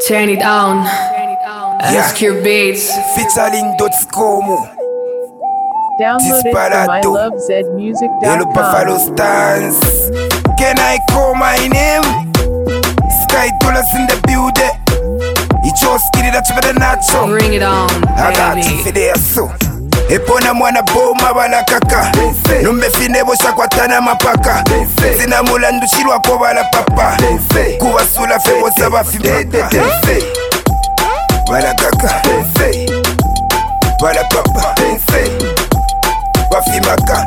Turn it on. SQ Beats. Featuring .com. Download it from ilovezmusic.com. Yellow Buffalo Stance. Can I call my name? Sky Dollars in the building. It's your skinny that's better nacho. Bring it on, I got baby. you for there so. Epona mwana boma bala kaka. Numbe fine bosha kwa tana mapaka. Sina mulandu shirwa kwa bala papa. Kuwa sula fe bosa bafimaka. Bala kaka. Bala papa. Bafimaka.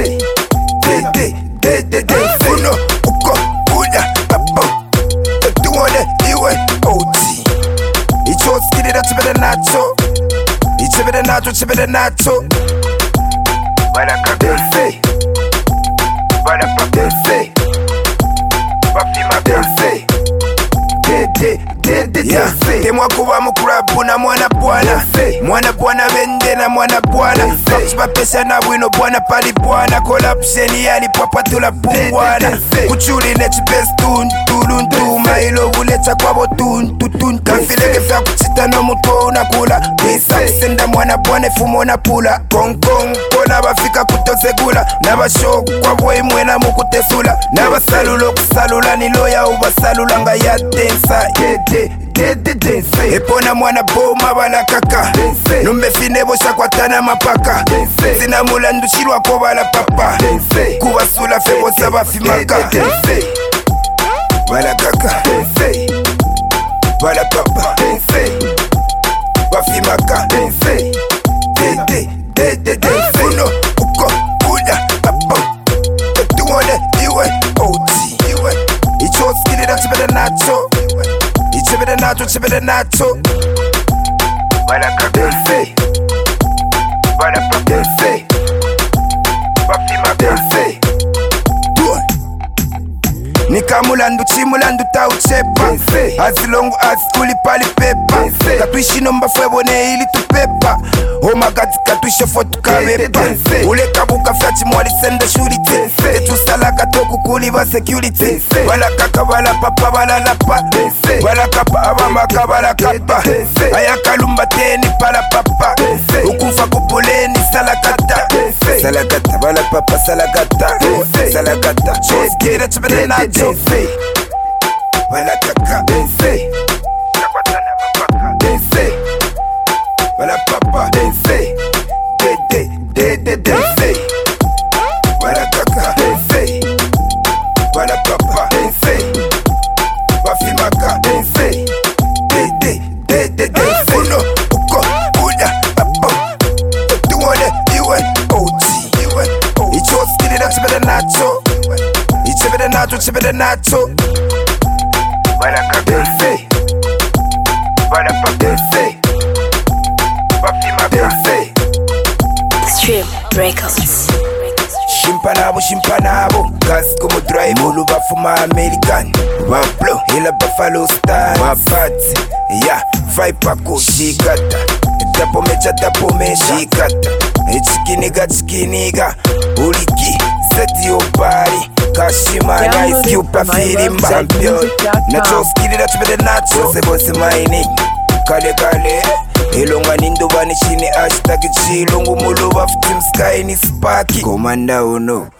Uno uko uda papa. Tuone iwe oti. Icho skidi that's better nacho. Chibere nacho. Bala kafe. Bala pape. Bafima kafe. Temwa kuba mukurabu na mwana bwana. Mwana bwana bende na mwana bwana. Fakuba pesa na wino bwana pali bwana. Collapseni yali papa tula pungwana. Kuchuli nechi best tun. Tuluntu mailo ulecha kwa botun. Tutun kafileke fya kuchita no muto unakula. Bisa kusenda mwana bwana fumo na pula. Kong kong kona bafika kutosegula. Nabasho kwa boy mwena mukutesula. Nabasalulo kusalula niloya ubasalula nga ya tensa. Epona mwana boma bala kaka. Numbe fine bosha kwa tana mapaka. Sina mulandu shirwa kwa bala papa. Kuwa sula fe bosa bafimaka. Bala kaka. Bala papa. Bafimaka. Uno uko uda papa. Tuone iwe oti. Icho skidi that's better nacho. Chibere nacho. Bala kafe. Bala pape. Bafima kafe. Nikamulandu chimulandu tauchepa. As long as tulipali pepa. Katuishi nomba fwebone ili tupepa. Oh my God, katuisha fotu kabepa. Ule kabuka fyachi mwali senda shurite. Etu salaka toku kuliva security. Bala kaka bala papa bala lapa. Bala kapa abamaka bala kapa. Ayakalumba teni pala papa. Ukufa kupuleni salakata. Salakata bala papa salakata. Salakata. Choskira chibere nacho. Bala kaka. Nakwatana mapaka. Bala papa. Bala kaka. Bala papa. Bafimaka. Uno uko uda papa. Tuone iwe oti. Icho skidi that's better nacho. Chibere nacho. Bala kafe. Bala pape. Bafima kafe. Stream Records. Shimpanabo Gas como drive Mulu bafuma American Waplo Hila Buffalo Stars Wapati Ya Viper ko Shikata Dapo mecha dapo me Shikata Chikiniga Uliki Seti yo body Kashima Nice Cupa Firimba Nacho skidi that's better nacho Sebose mining Kale Ilonga nindo bani shini hashtag chilungu mulu wa team sky ni sparky Komanda uno